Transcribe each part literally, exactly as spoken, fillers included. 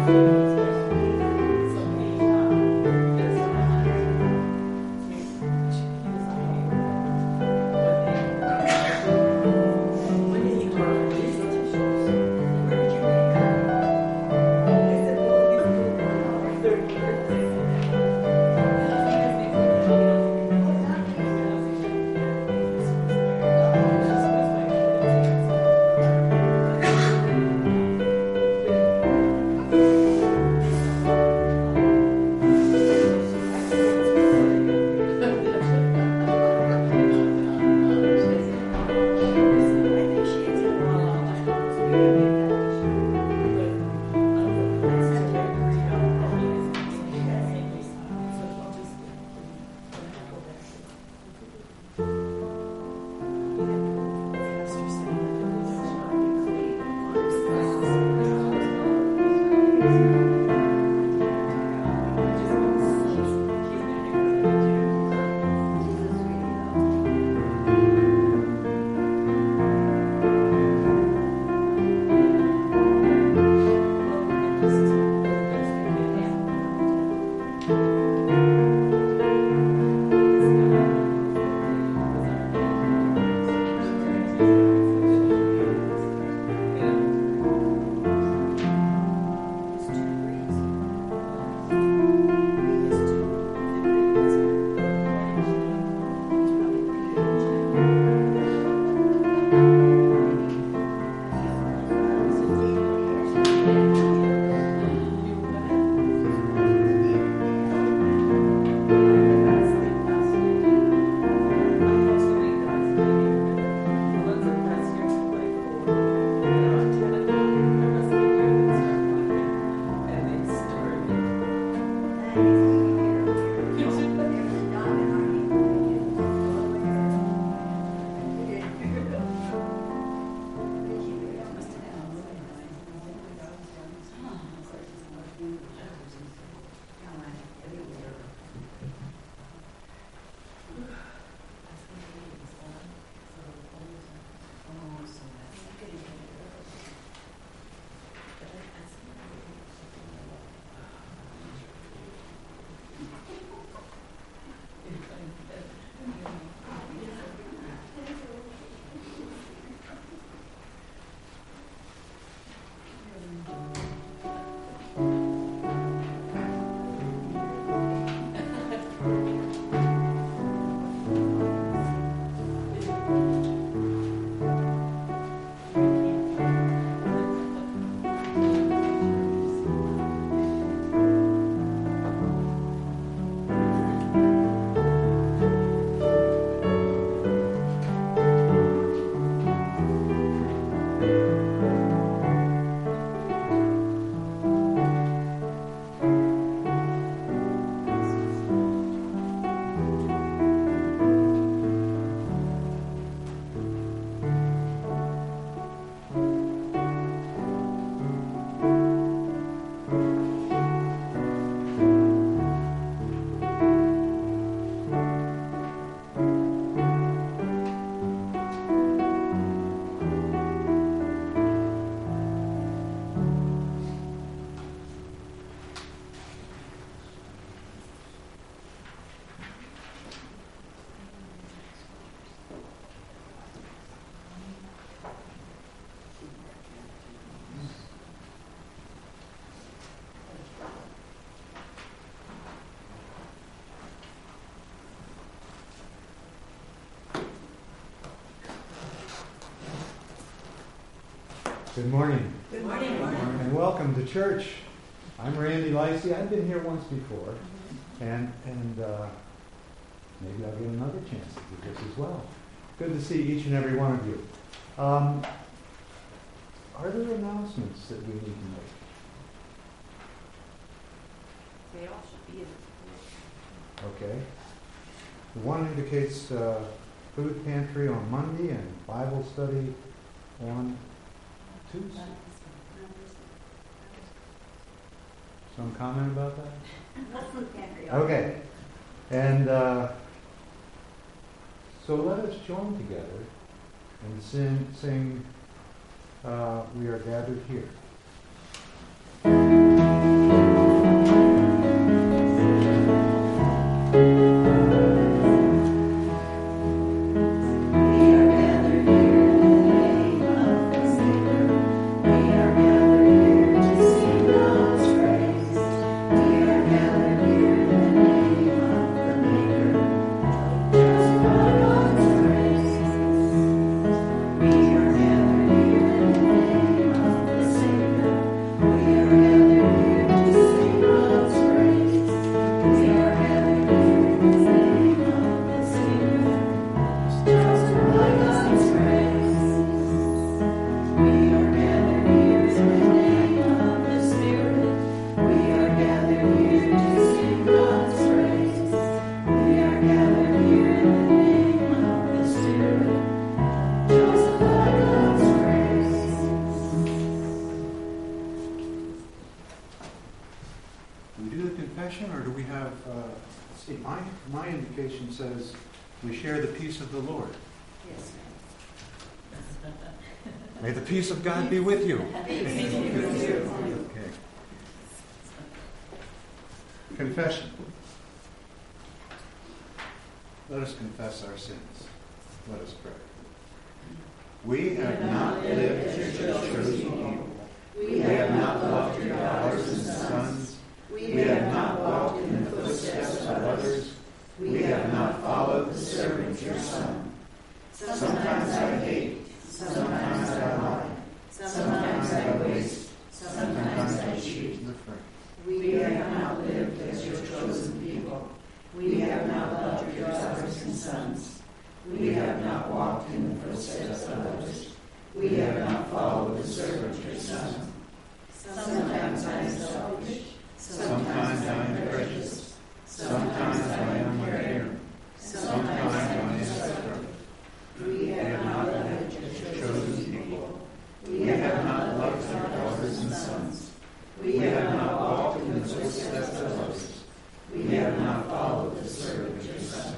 Good morning. Good morning. Good morning. And welcome to church. I'm Randy Licey. I've been here once before, and and uh, maybe I'll get another chance to do this as well. Good to see each and every one of you. Um, are there announcements that we need to make? They all should be in the Okay. The one indicates uh, food pantry on Monday and Bible study on Tuesday. Some comment about that? food pantry. Okay. And uh, so let us join together and sing, sing uh, We Are Gathered Here. Do we do the confession, or do we have, uh, let's see, my, my indication says we share the peace of the Lord. Yes, May the peace of God be with you. ma'am. Okay. Confession. Let us confess our sins. Let us pray. We have not lived as your chosen people. We have not loved your daughters and sons. We have not walked in the footsteps of others. We have not followed the servant your Son. Sometimes I hate. Sometimes I lie. Sometimes I waste. Sometimes I cheat. We have not lived as your chosen people. We have not loved your daughters and sons. We have not walked in the footsteps of others. We have not followed the servant your Son. Sometimes I am selfish. Sometimes I am precious. Sometimes I am uncaring. Sometimes I am stubborn. We have not loved your chosen people. We have not loved our daughters and sons. We have not walked in the footsteps of others. We have not followed the servant your Son.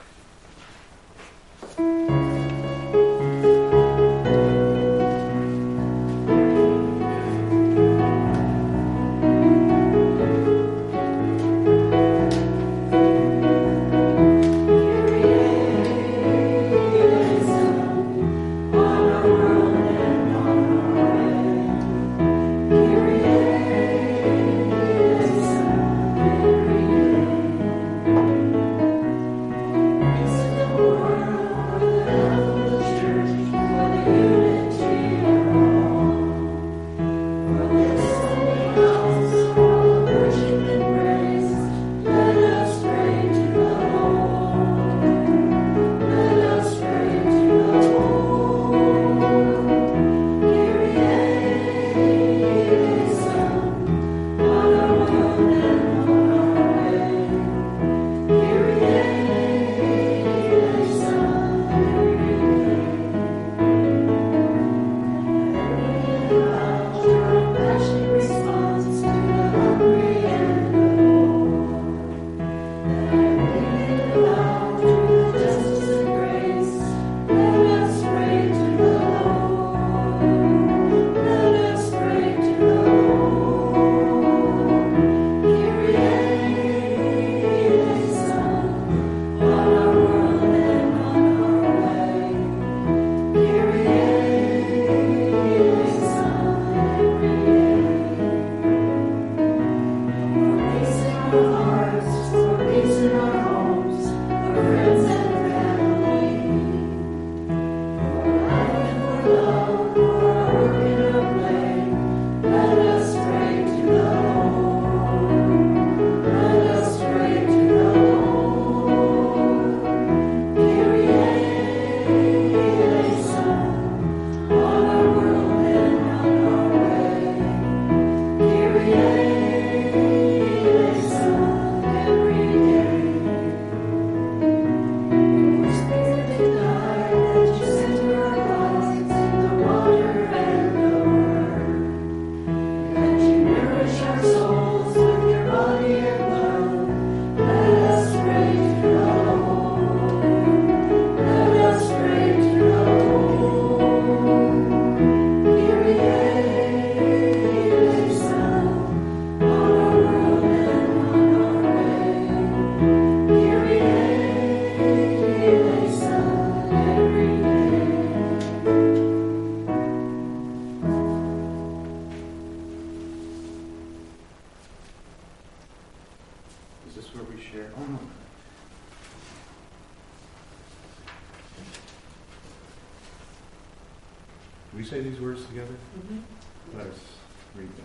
we say these words together? Mm-hmm. Let us read them.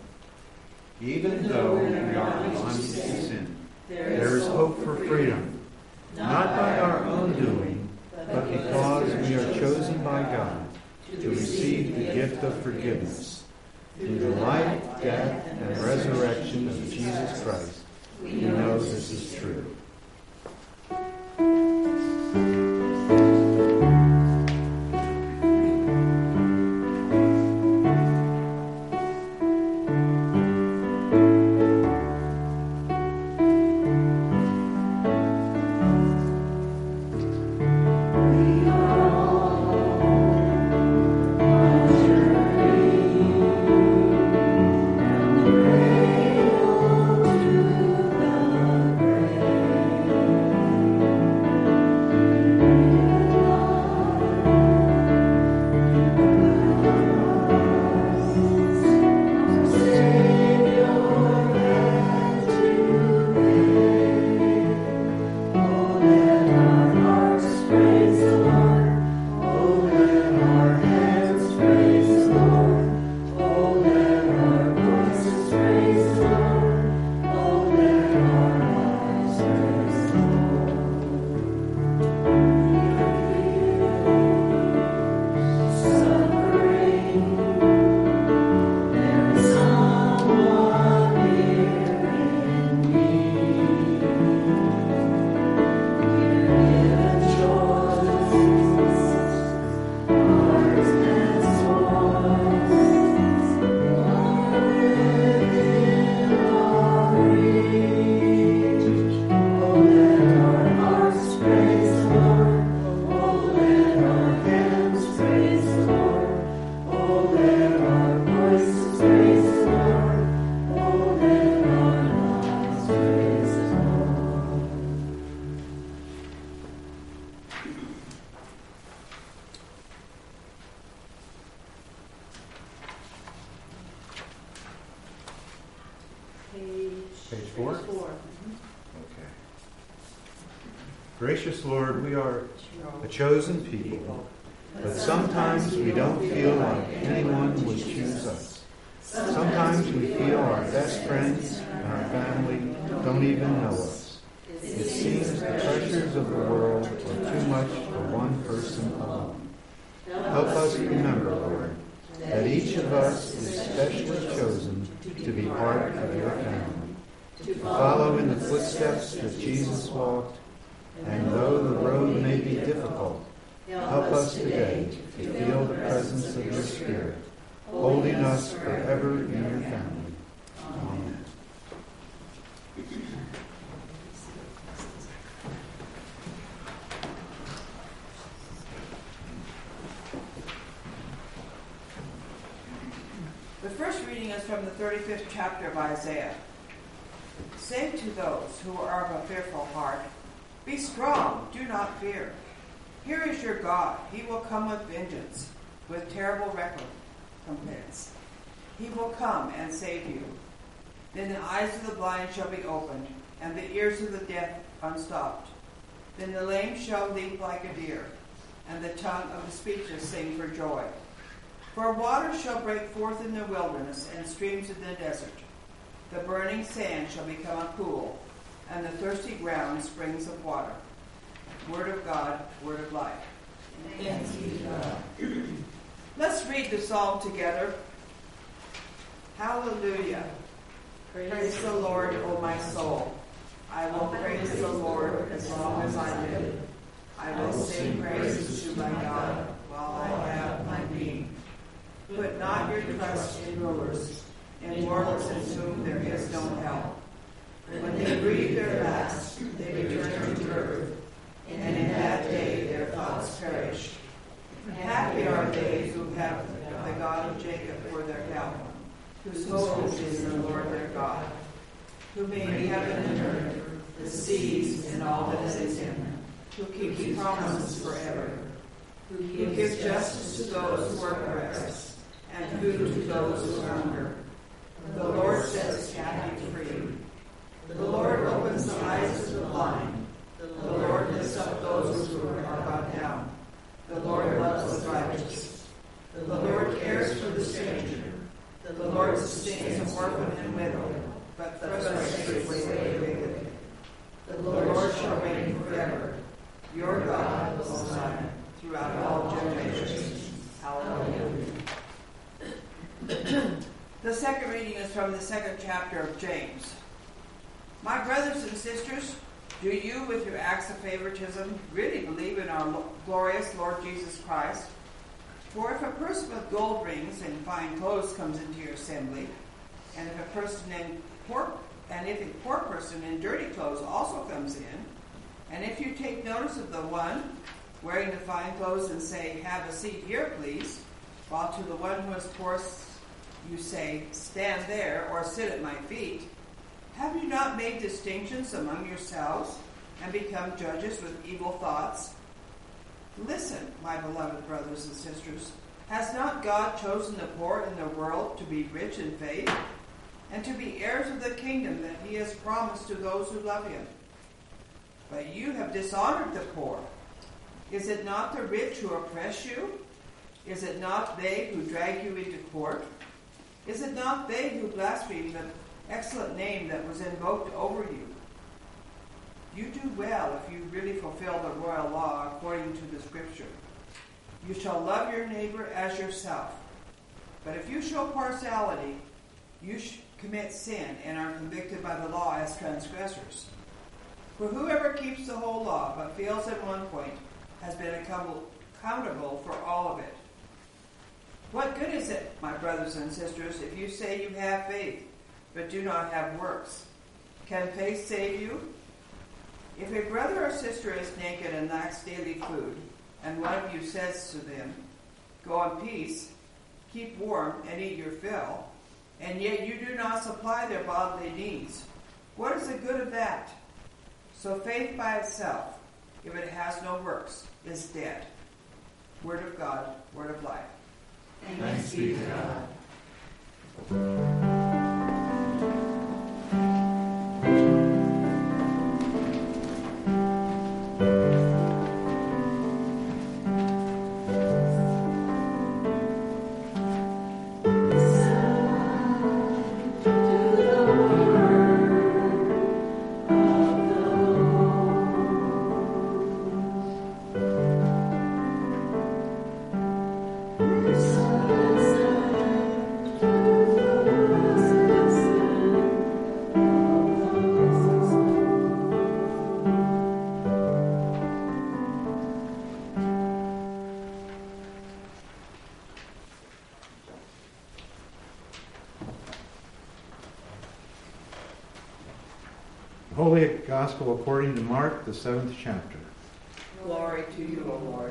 Even though we are in bondage to sin, there is hope for freedom, not by our own doing, but because we are chosen by God to receive the gift of forgiveness. Through the life, death, and resurrection of Jesus Christ, we know this is true. Page. Page four? Page four. Okay. Gracious Lord, we are a chosen people, but sometimes we don't feel like anyone would choose us. Sometimes we feel our best friends and our family don't even know us. It seems the pressures of the world are too much for one person alone. Help us remember, Lord, that each of us is specially chosen to be part of your family, to follow in the footsteps that Jesus walked, and though the road may be difficult, help us today to feel the presence of your Spirit, holding us forever in your family. Amen. The first reading is from the thirty-fifth chapter of Isaiah. Say to those who are of a fearful heart, be strong, do not fear. Here is your God. He will come with vengeance, with terrible recompense. He will come and save you. Then the eyes of the blind shall be opened, and the ears of the deaf unstopped. Then the lame shall leap like a deer, and the tongue of the speechless sing for joy. For waters shall break forth in the wilderness, and streams in the desert. The burning sand shall become a pool, and the thirsty ground springs of water. Word of God, word of life. Thanks be to God. Let's read the psalm together. Hallelujah. Praise, Praise the Lord, O my soul. I will praise the Lord as long as I live. I will sing praises to my God while I have my being. Put not your trust in rulers, in mortals in whom there is no help. When they breathe their last, they return to earth, and in that day their thoughts perish. Happy are they who have the God of Jacob for their help, whose hope is in the Lord their God, who made heaven and earth, the seas, and all that is in them, who keeps promises forever, who gives justice to those who are oppressed, and food to those who hunger. The Lord sets the captive free. The Lord opens the eyes of the blind. The Lord lifts up those who are bowed down. The Lord loves the righteous. The Lord cares for the stranger. The Lord sustains the orphan and widow, but frustrates the way of the wicked. The Lord shall reign forever. Your God will stand throughout all generations. Hallelujah. The second reading is from the second chapter of James. My brothers and sisters, do you, with your acts of favoritism, really believe in our glorious Lord Jesus Christ? For if a person with gold rings and fine clothes comes into your assembly, and if a person in poor, and if a poor person in dirty clothes also comes in, and if you take notice of the one wearing the fine clothes and say, "Have a seat here, please," while to the one who is poor you say, "Stand there," or "Sit at my feet," have you not made distinctions among yourselves and become judges with evil thoughts? Listen, my beloved brothers and sisters, has not God chosen the poor in the world to be rich in faith and to be heirs of the kingdom that he has promised to those who love him? But you have dishonored the poor. Is it not the rich who oppress you? Is it not they who drag you into court? Is it not they who blaspheme the excellent name that was invoked over you? You do well if you really fulfill the royal law according to the scripture. You shall love your neighbor as yourself. But if you show partiality, you sh- commit sin and are convicted by the law as transgressors. For whoever keeps the whole law but fails at one point has been accountable for all of it. What good is it, my brothers and sisters, if you say you have faith but do not have works? Can faith save you? If a brother or sister is naked and lacks daily food, and one of you says to them, "Go in peace, keep warm and eat your fill," and yet you do not supply their bodily needs, what is the good of that? So faith by itself, if it has no works, is dead. Word of God, word of life. Thanks be to God. Holy Gospel according to Mark, the seventh chapter. Glory to you, O Lord.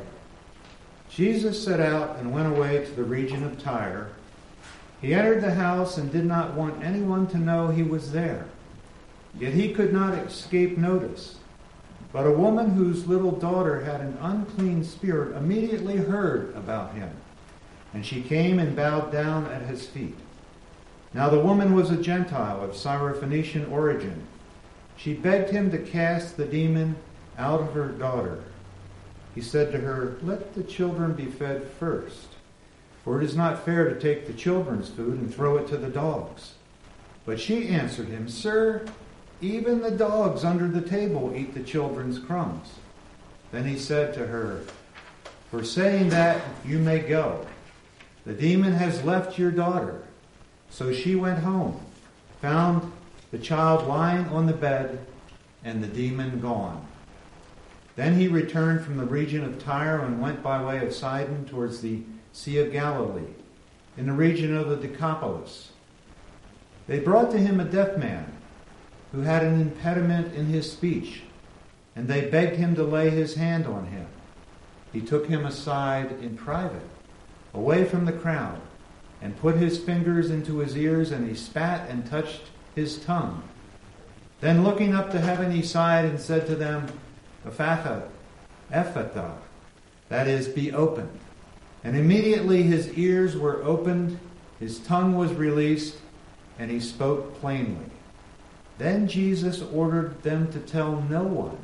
Jesus set out and went away to the region of Tyre. He entered the house and did not want anyone to know he was there. Yet he could not escape notice. But a woman whose little daughter had an unclean spirit immediately heard about him, and she came and bowed down at his feet. Now the woman was a Gentile of Syrophoenician origin. She begged him to cast the demon out of her daughter. He said to her, "Let the children be fed first, for it is not fair to take the children's food and throw it to the dogs." But she answered him, "Sir, even the dogs under the table eat the children's crumbs." Then he said to her, "For saying that, you may go. The demon has left your daughter." So she went home, found the child lying on the bed, and the demon gone. Then he returned from the region of Tyre and went by way of Sidon towards the Sea of Galilee, in the region of the Decapolis. They brought to him a deaf man who had an impediment in his speech, and they begged him to lay his hand on him. He took him aside in private, away from the crowd, and put his fingers into his ears, and he spat and touched his tongue. Then looking up to heaven, he sighed and said to them, "Ephphatha, Ephphatha," that is, be opened. And immediately his ears were opened, his tongue was released, and he spoke plainly. Then Jesus ordered them to tell no one.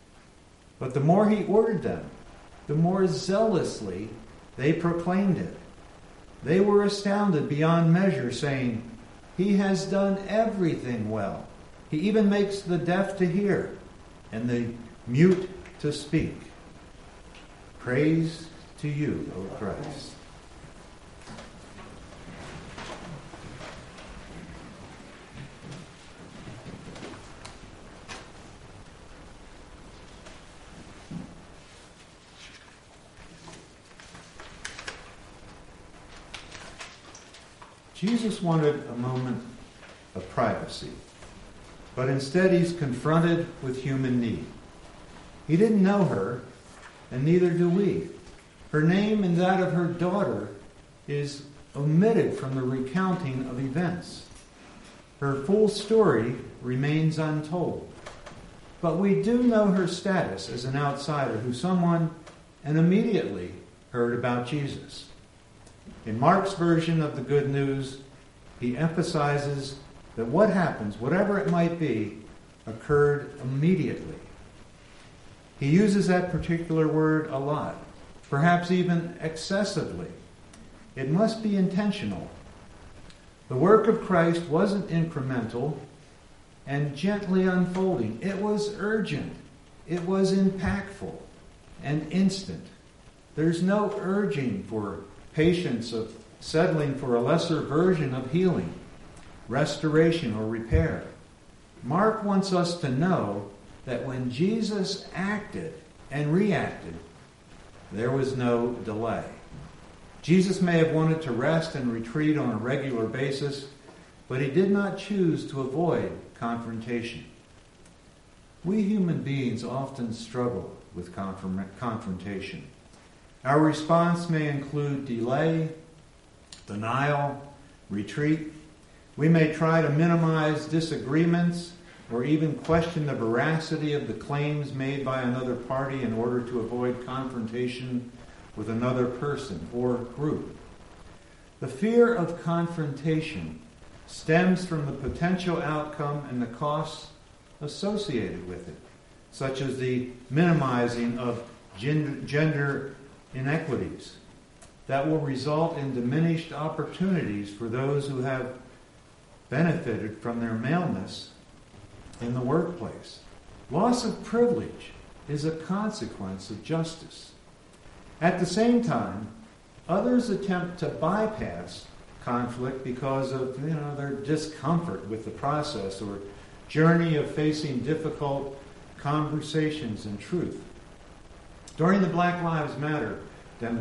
But the more he ordered them, the more zealously they proclaimed it. They were astounded beyond measure, saying, "He has done everything well. He even makes the deaf to hear and the mute to speak." Praise to you, O Christ. Jesus wanted a moment of privacy, but instead he's confronted with human need. He didn't know her, and neither do we. Her name and that of her daughter is omitted from the recounting of events. Her full story remains untold. But we do know her status as an outsider who someone and immediately heard about Jesus. In Mark's version of the Good News, he emphasizes that what happens, whatever it might be, occurred immediately. He uses that particular word a lot, perhaps even excessively. It must be intentional. The work of Christ wasn't incremental and gently unfolding. It was urgent. It was impactful and instant. There's no urging for patience of settling for a lesser version of healing, restoration, or repair. Mark wants us to know that when Jesus acted and reacted, there was no delay. Jesus may have wanted to rest and retreat on a regular basis, but he did not choose to avoid confrontation. We human beings often struggle with confrontation. Our response may include delay, denial, retreat. We may try to minimize disagreements or even question the veracity of the claims made by another party in order to avoid confrontation with another person or group. The fear of confrontation stems from the potential outcome and the costs associated with it, such as the minimizing of gender inequities that will result in diminished opportunities for those who have benefited from their maleness in the workplace. Loss of privilege is a consequence of justice. At the same time, others attempt to bypass conflict because of, you know, their discomfort with the process or journey of facing difficult conversations and truth. During the Black Lives Matter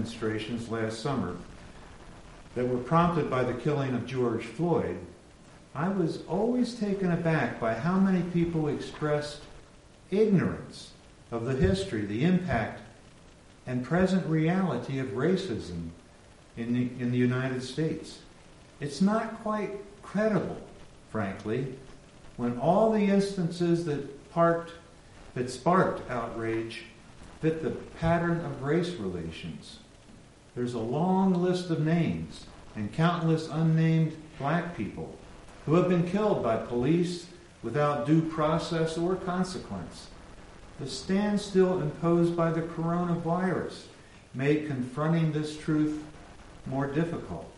demonstrations last summer that were prompted by the killing of George Floyd, I was always taken aback by how many people expressed ignorance of the history, the impact, and present reality of racism in the, in the United States. It's not quite credible, frankly, when all the instances that, parked, that sparked outrage fit the pattern of race relations. There's a long list of names and countless unnamed black people who have been killed by police without due process or consequence. The standstill imposed by the coronavirus made confronting this truth more difficult.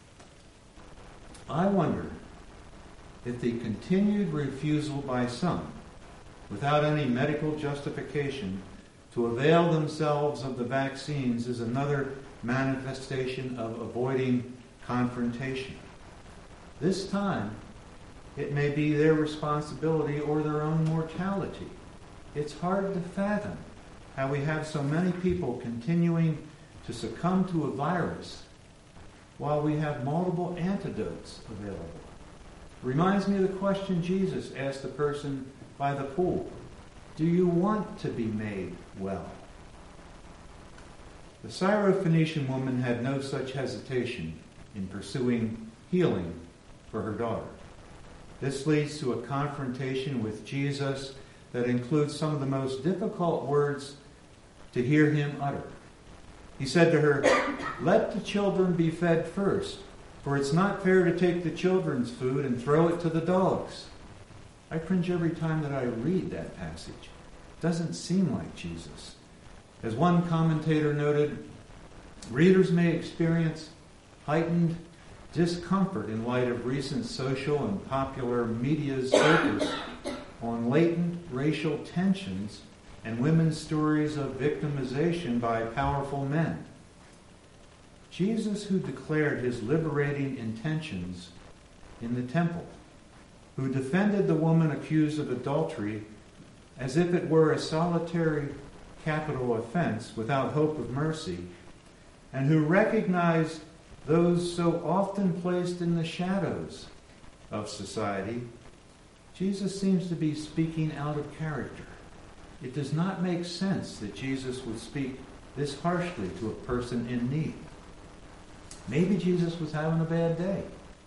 I wonder if the continued refusal by some, without any medical justification, to avail themselves of the vaccines is another manifestation of avoiding confrontation. This time, it may be their responsibility or their own mortality. It's hard to fathom how we have so many people continuing to succumb to a virus while we have multiple antidotes available. Reminds me of the question Jesus asked the person by the pool. Do you want to be made well? The Syrophoenician woman had no such hesitation in pursuing healing for her daughter. This leads to a confrontation with Jesus that includes some of the most difficult words to hear him utter. He said to her, "Let the children be fed first, for it's not fair to take the children's food and throw it to the dogs." I cringe every time that I read that passage. It doesn't seem like Jesus. As one commentator noted, readers may experience heightened discomfort in light of recent social and popular media's focus on latent racial tensions and women's stories of victimization by powerful men. Jesus, who declared his liberating intentions in the temple, who defended the woman accused of adultery as if it were a solitary capital offense without hope of mercy, and who recognized those so often placed in the shadows of society, Jesus seems to be speaking out of character. It does not make sense that Jesus would speak this harshly to a person in need. Maybe Jesus was having a bad day.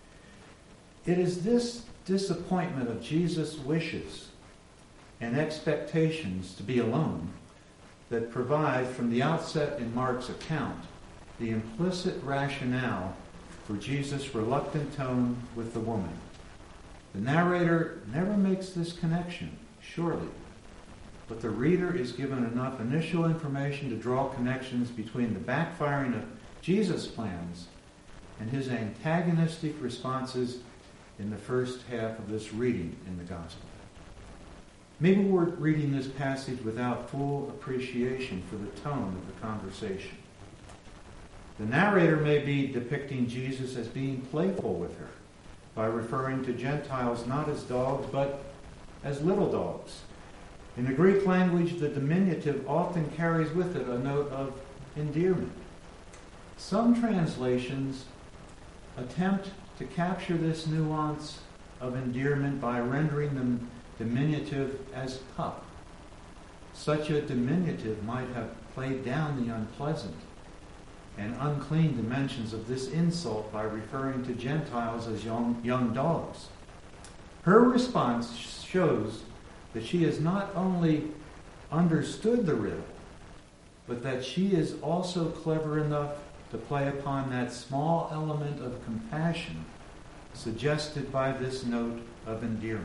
It is this disappointment of Jesus' wishes and expectations to be alone that provide, from the outset in Mark's account, the implicit rationale for Jesus' reluctant tone with the woman. The narrator never makes this connection, surely, but the reader is given enough initial information to draw connections between the backfiring of Jesus' plans and his antagonistic responses in the first half of this reading in the Gospel. Maybe we're reading this passage without full appreciation for the tone of the conversation. The narrator may be depicting Jesus as being playful with her by referring to Gentiles not as dogs, but as little dogs. In the Greek language, the diminutive often carries with it a note of endearment. Some translations attempt to capture this nuance of endearment by rendering them diminutive as pup. Such a diminutive might have played down the unpleasant and unclean dimensions of this insult by referring to Gentiles as young, young dogs. Her response shows that she has not only understood the riddle, but that she is also clever enough to play upon that small element of compassion suggested by this note of endearment.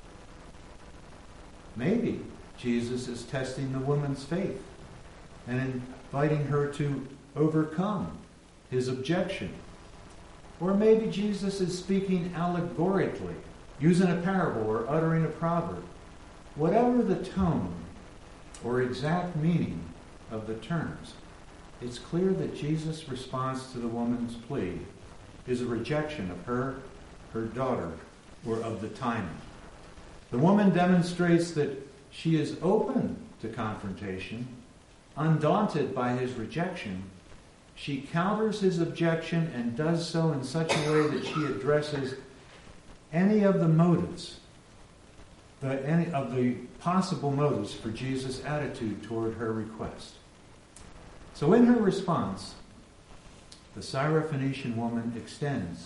Maybe Jesus is testing the woman's faith and inviting her to overcome his objection. Or maybe Jesus is speaking allegorically, using a parable or uttering a proverb. Whatever the tone or exact meaning of the terms, it's clear that Jesus' response to the woman's plea is a rejection of her, her daughter, or of the timing. The woman demonstrates that she is open to confrontation. Undaunted by his rejection, she counters his objection and does so in such a way that she addresses any of the motives, the, any of the possible motives for Jesus' attitude toward her request. So in her response, the Syrophoenician woman extends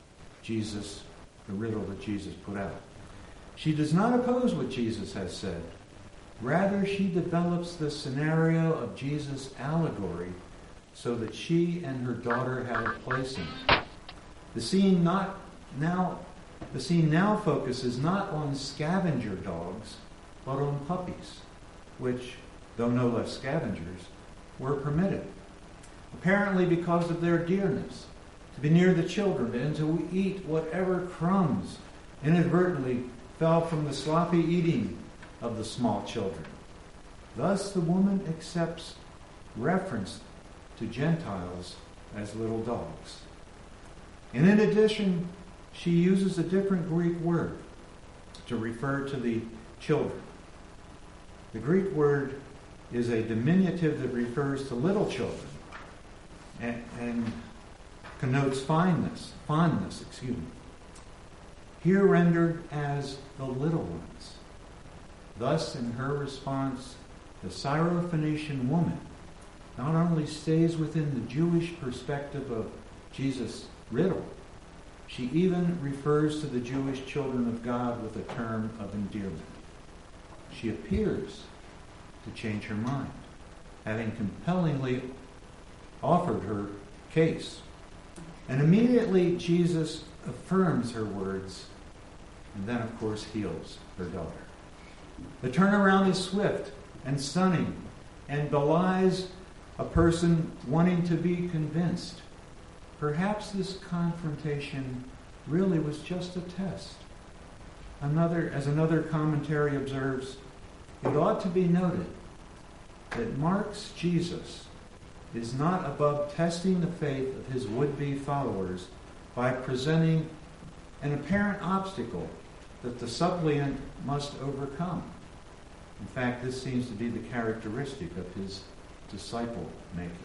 Jesus, the riddle that Jesus put out. She does not oppose what Jesus has said. Rather, she develops the scenario of Jesus' allegory so that she and her daughter have a place in it. The scene not now the scene now focuses not on scavenger dogs, but on puppies, which, though no less scavengers, were permitted. Apparently because of their dearness, to be near the children and to eat whatever crumbs inadvertently fell from the sloppy eating of the small children. Thus the woman accepts reference to Gentiles as little dogs. And in addition, she uses a different Greek word to refer to the children. The Greek word is a diminutive that refers to little children and, and connotes fineness, fondness, excuse me. Here rendered as the little ones. Thus, in her response, the Syrophoenician woman not only stays within the Jewish perspective of Jesus' riddle, she even refers to the Jewish children of God with a term of endearment. She appears to change her mind, having compellingly offered her case. And immediately Jesus affirms her words and then, of course, heals her daughter. The turnaround is swift and stunning and belies a person wanting to be convinced. Perhaps this confrontation really was just a test. Another, as another commentary observes, it ought to be noted that Mark's Jesus is not above testing the faith of his would-be followers by presenting an apparent obstacle that the suppliant must overcome. In fact, this seems to be the characteristic of his disciple-making.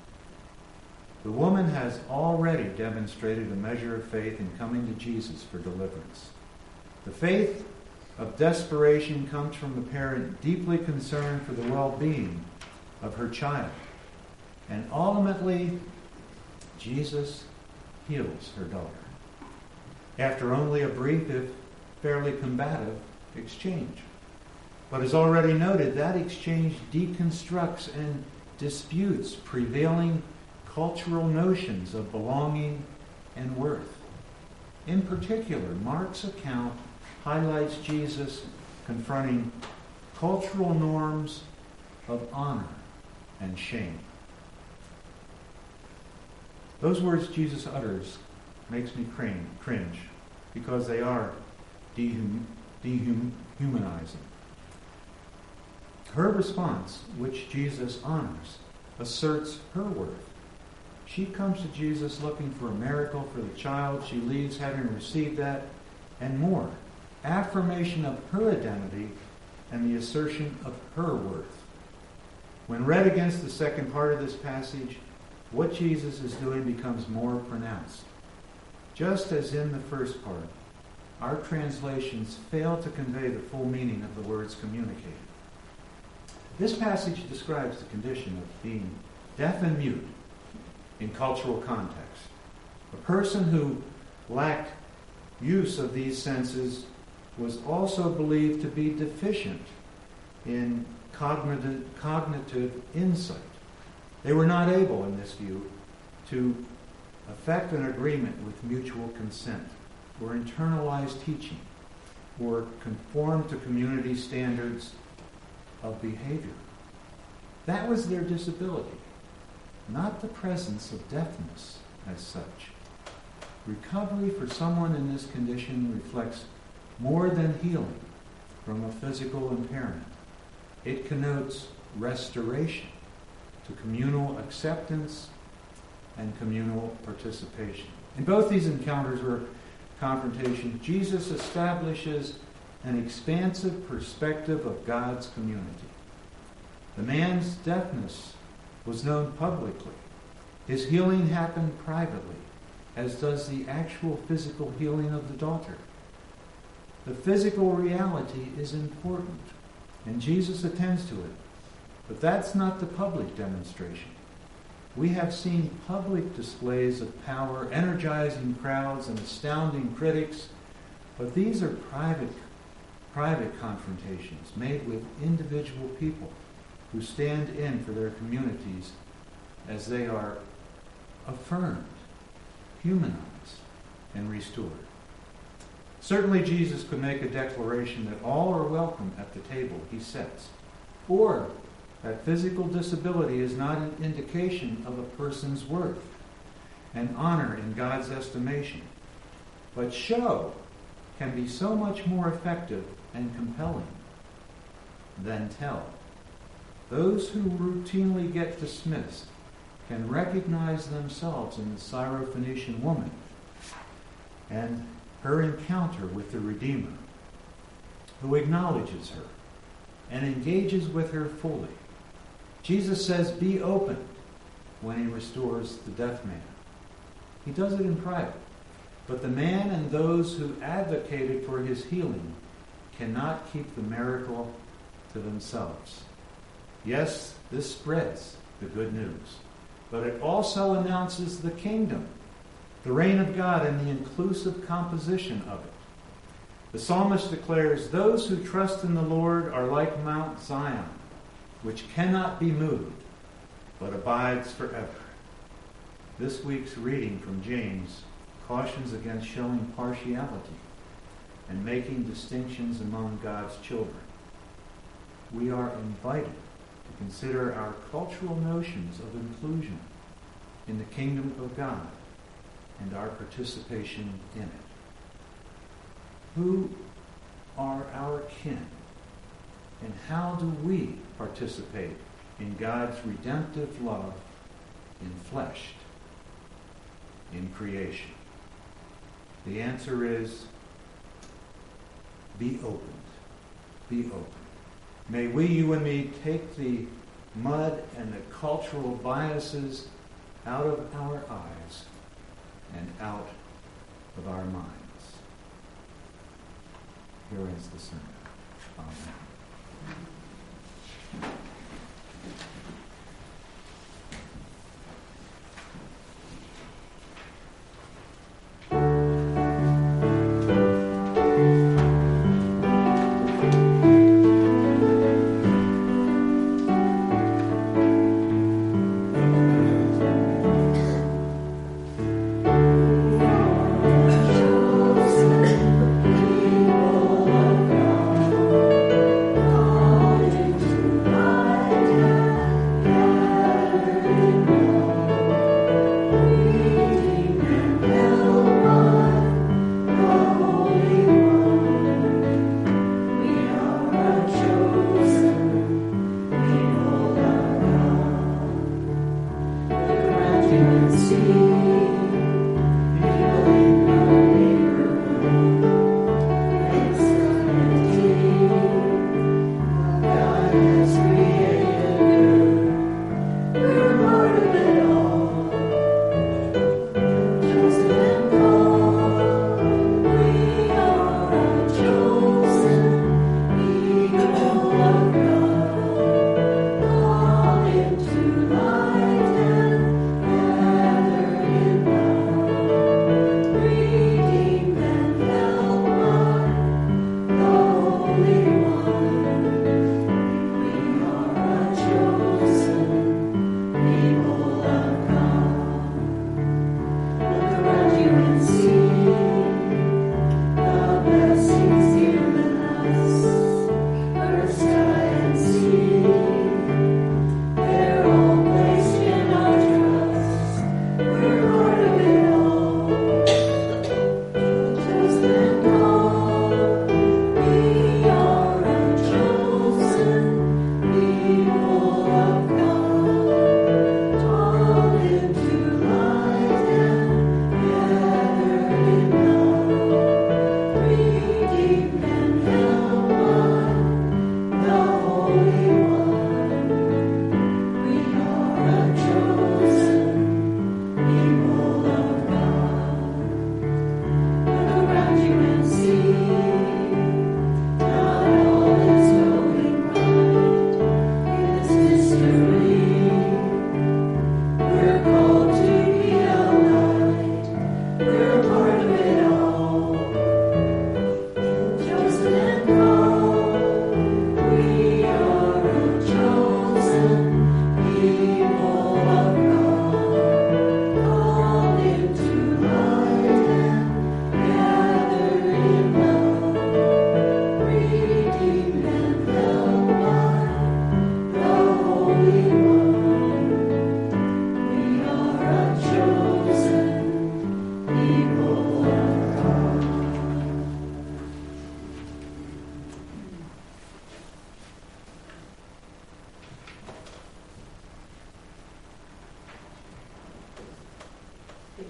The woman has already demonstrated a measure of faith in coming to Jesus for deliverance. The faith of desperation comes from a parent deeply concerned for the well-being of her child. And ultimately, Jesus heals her daughter. After only a brief, if fairly combative, exchange. But as already noted, that exchange deconstructs and disputes prevailing cultural notions of belonging and worth. In particular, Mark's account highlights Jesus confronting cultural norms of honor and shame. Those words Jesus utters makes me cringe because they are dehum- dehumanizing. Her response, which Jesus honors, asserts her worth. She comes to Jesus looking for a miracle for the child. She leaves having received that and more. Affirmation of her identity and the assertion of her worth. When read against the second part of this passage, what Jesus is doing becomes more pronounced. Just as in the first part, our translations fail to convey the full meaning of the words communicated. This passage describes the condition of being deaf and mute in cultural context. A person who lacked use of these senses was also believed to be deficient in cognitive, cognitive insight. They were not able, in this view, to effect an agreement with mutual consent, or internalize teaching, or conform to community standards of behavior. That was their disability, not the presence of deafness as such. Recovery for someone in this condition reflects more than healing from a physical impairment. It connotes restoration to communal acceptance and communal participation. In both these encounters or confrontations, Jesus establishes an expansive perspective of God's community. The man's deafness was known publicly. His healing happened privately, as does the actual physical healing of the daughter. The physical reality is important, and Jesus attends to it. But that's not the public demonstration. We have seen public displays of power, energizing crowds and astounding critics, but these are private, private confrontations made with individual people who stand in for their communities as they are affirmed, humanized, and restored. Certainly Jesus could make a declaration that all are welcome at the table he sets, or that physical disability is not an indication of a person's worth and honor in God's estimation. But show can be so much more effective and compelling than tell. Those who routinely get dismissed can recognize themselves in the Syrophoenician woman and her encounter with the Redeemer, who acknowledges her and engages with her fully. Jesus says, "Be open," when he restores the deaf man. He does it in private, but the man and those who advocated for his healing cannot keep the miracle to themselves. Yes, this spreads the good news, but it also announces the kingdom, the reign of God, and the inclusive composition of it. The psalmist declares, "Those who trust in the Lord are like Mount Zion, which cannot be moved, but abides forever." This week's reading from James cautions against showing partiality and making distinctions among God's children. We are invited to consider our cultural notions of inclusion in the kingdom of God and our participation in it. Who are our kin? And how do we participate in God's redemptive love enfleshed in creation? The answer is, be opened. Be open. May we, you and me, take the mud and the cultural biases out of our eyes and out of our minds. Here ends the sermon. Amen. Calling to my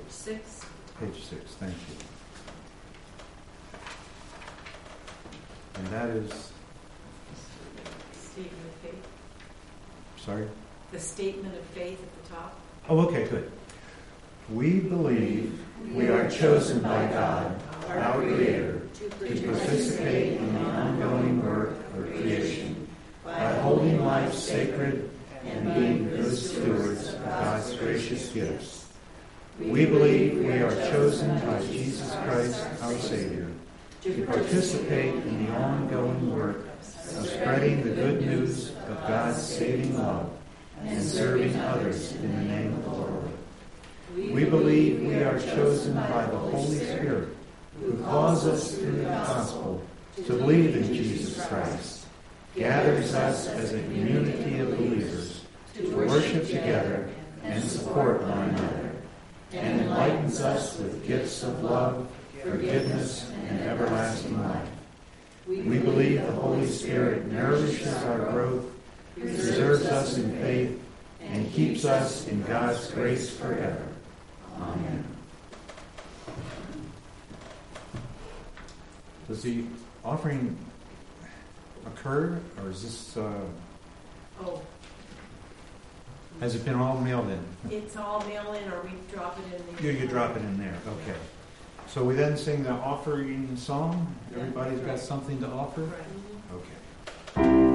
six. Page six, thank you. And that is, Statement of faith. sorry? The statement of faith at the top. Oh, okay, good. We believe we are chosen by God, our Creator, to participate in the ongoing work of creation by holding life sacred and being good stewards of God's gracious gifts. We believe we are chosen by Jesus Christ, our Savior, to participate in the ongoing work of spreading the good news of God's saving love and serving others in the name of the Lord. We believe we are chosen by the Holy Spirit, who calls us through the gospel to believe in Jesus Christ, gathers us as a community of believers to worship together and support one another, and enlightens us with gifts of love, forgiveness, and everlasting life. We believe the Holy Spirit nourishes our growth, preserves us in faith, and keeps us in God's grace forever. Amen. Does the offering occur, or is this, uh, Oh, has it been all mailed in? it's all mail in, or we drop it in the. You, you drop it in there, okay. So we then sing the offering song? Everybody's got something to offer? Right. Okay.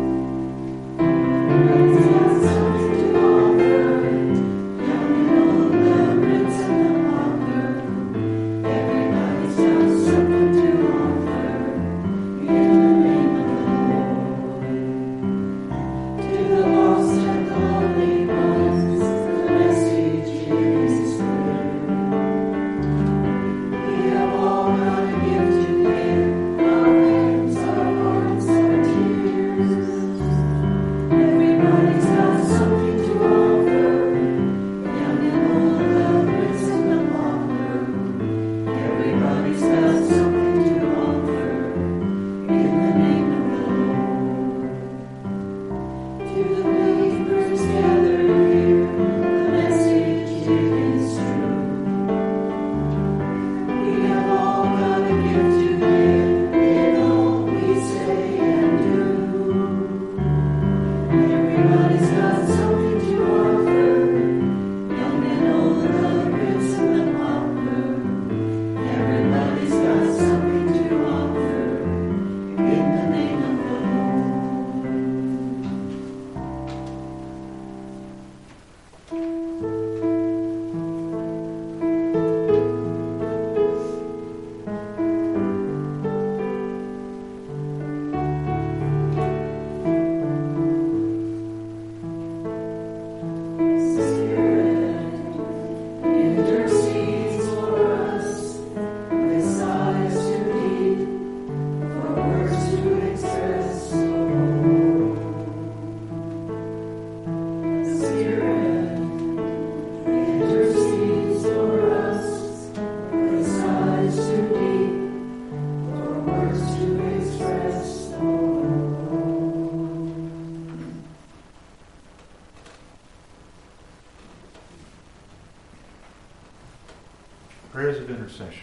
Prayers of intercession.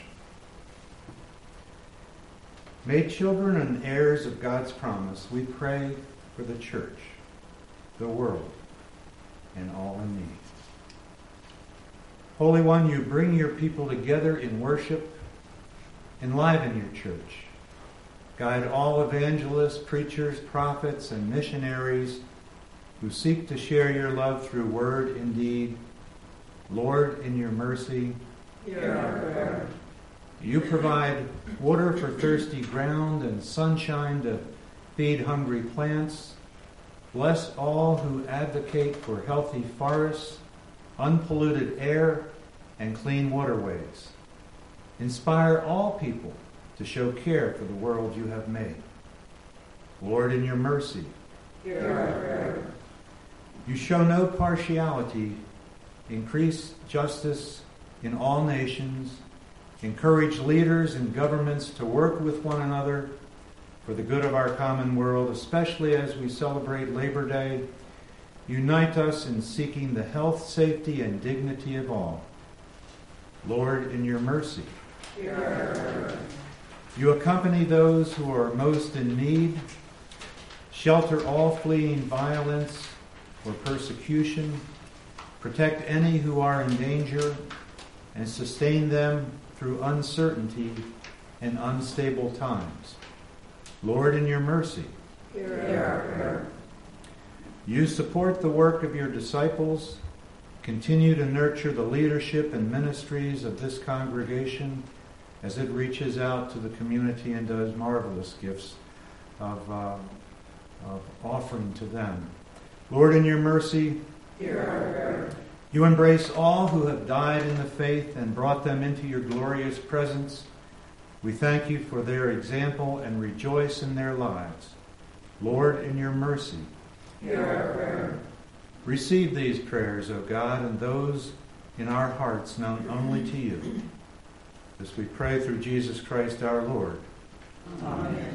Made children and heirs of God's promise, we pray for the church, the world, and all in need. Holy One, you bring your people together in worship. Enliven your church. Guide all evangelists, preachers, prophets, and missionaries who seek to share your love through word and deed. Lord, in your mercy, hear our prayer. you provide water for thirsty ground and sunshine to feed hungry plants. Bless all who advocate for healthy forests, unpolluted air, and clean waterways. Inspire all people to show care for the world you have made. Lord, in your mercy, hear our prayer. you show no partiality. Increase justice in all nations. Encourage leaders and governments to work with one another for the good of our common world, especially as we celebrate Labor Day. Unite us in seeking the health, safety, and dignity of all. Lord, in your mercy. Hear our prayer. You accompany those who are most in need, shelter all fleeing violence or persecution, protect any who are in danger, and sustain them through uncertainty and unstable times. Lord, in your mercy. Hear our prayer. You support the work of your disciples, continue to nurture the leadership and ministries of this congregation as it reaches out to the community and does marvelous gifts of, uh, of offering to them. Lord, in your mercy, Hear our prayer. you embrace all who have died in the faith and brought them into your glorious presence. We thank you for their example and rejoice in their lives. Lord, in your mercy, Hear our prayer. receive these prayers, O God, and those in our hearts known only to you. This we pray through Jesus Christ our Lord. Amen.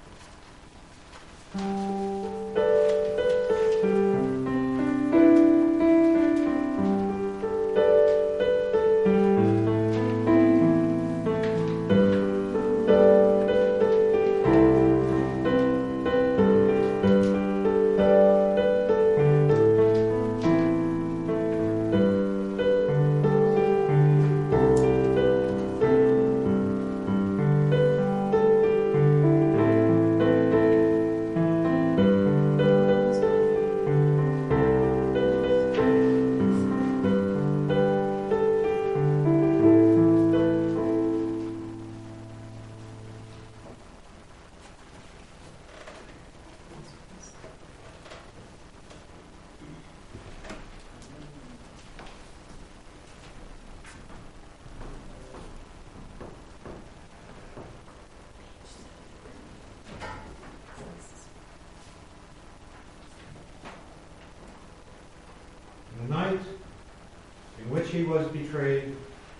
The night in which he was betrayed,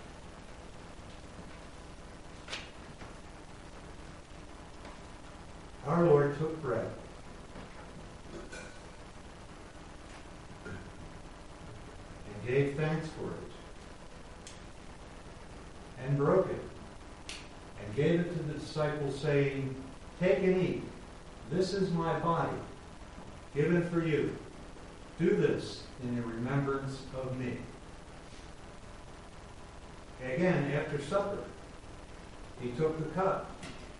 our Lord took bread. And gave thanks for it. And broke it. And gave it to the disciples, saying, "Take and eat. This is my body, given for you. Do this in the remembrance of me." Again, after supper, he took the cup.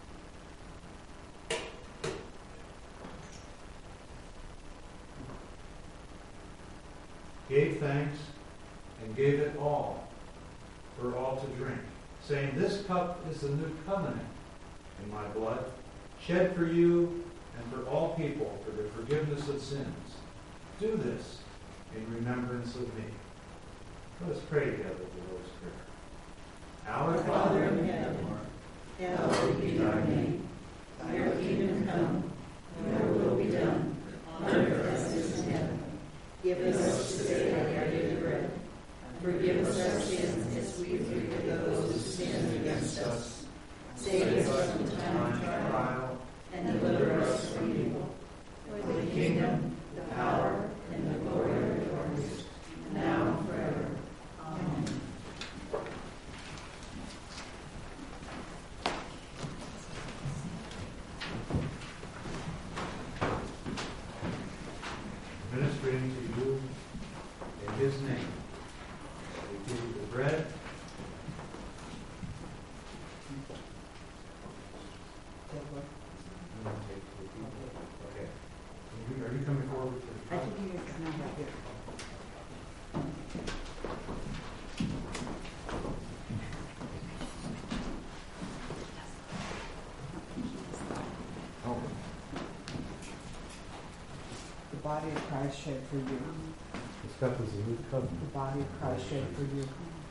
Gave thanks, and gave it all for all to drink, saying, "This cup is the new covenant in my blood, shed for you and for all people for the forgiveness of sins. Do this in remembrance of me." Let us pray together the Lord's Prayer. Our Father in heaven, hallowed be thy name. Thy kingdom come, thy will be done, on earth as it is in heaven. Give us this day our daily bread. Forgive us our sins as we forgive those who sin against us. Save us from time of trial, and deliver us from evil. For the kingdom, the power, and the glory are yours, now and forever. Amen. Ministering to you in his name. We give you the bread. Okay. Are you coming forward? I think you guys come out here. Oh, The body of Christ shed for you. this cup is the new The covenant. body of Christ shed for you.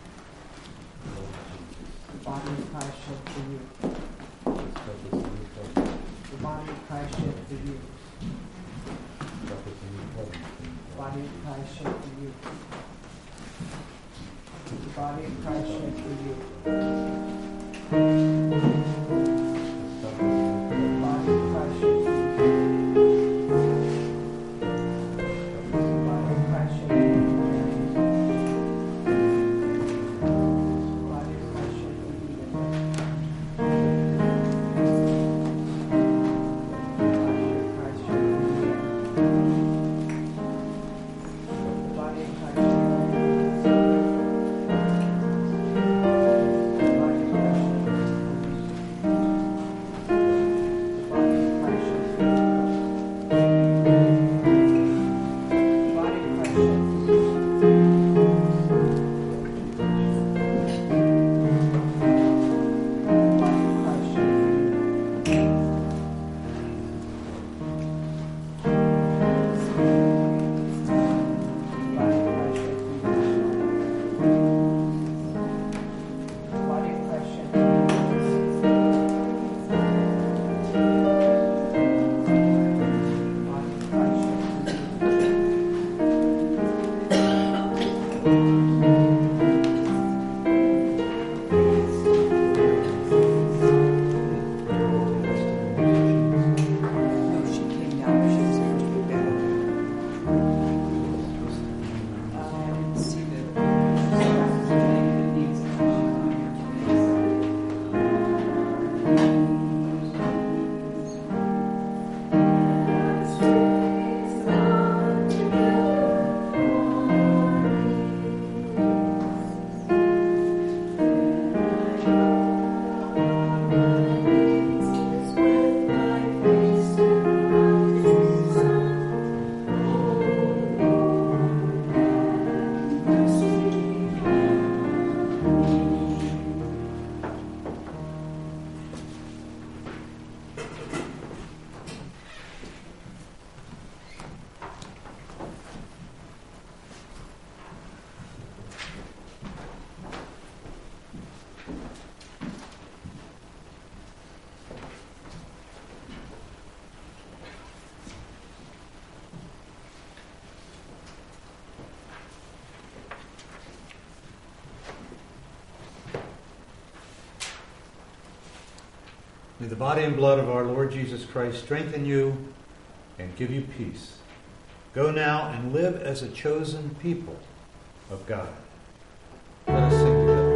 The body of Christ shed for you. This cup is the new covenant. The body of Christ shed for you. This cup is the new covenant. The body of Christ shed for you. The body of Christ shed for you. This cup is the new The body of Christ shed for you. The body of Christ shed for you. May the body and blood of our Lord Jesus Christ strengthen you and give you peace. Go now and live as a chosen people of God. Let us sing together.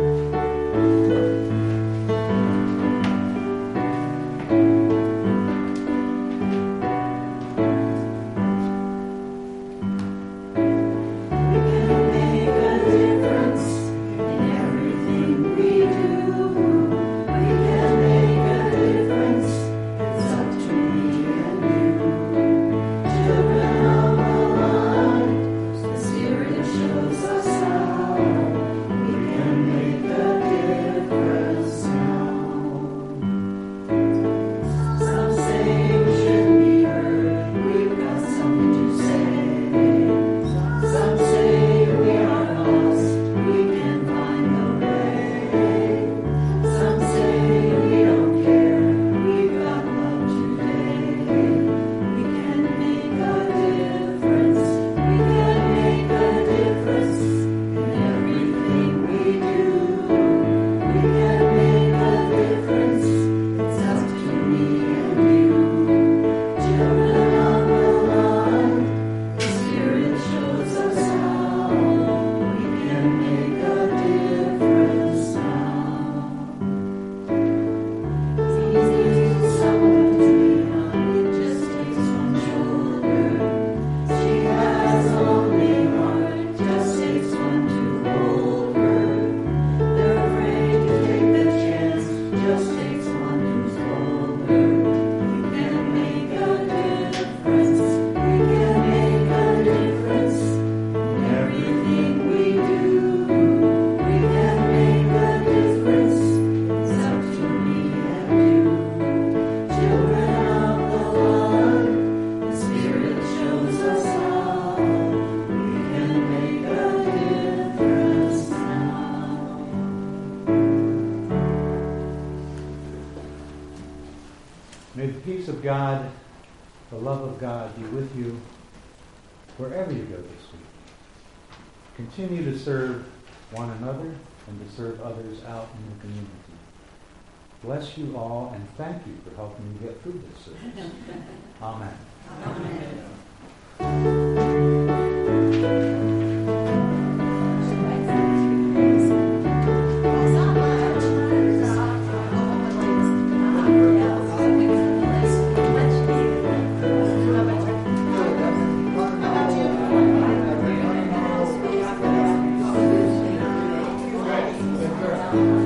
May the peace of God, the love of God be with you wherever you go this week. Continue to serve one another and to serve others out in the community. Bless you all and thank you for helping me get through this service. Amen. Amen. Thank you.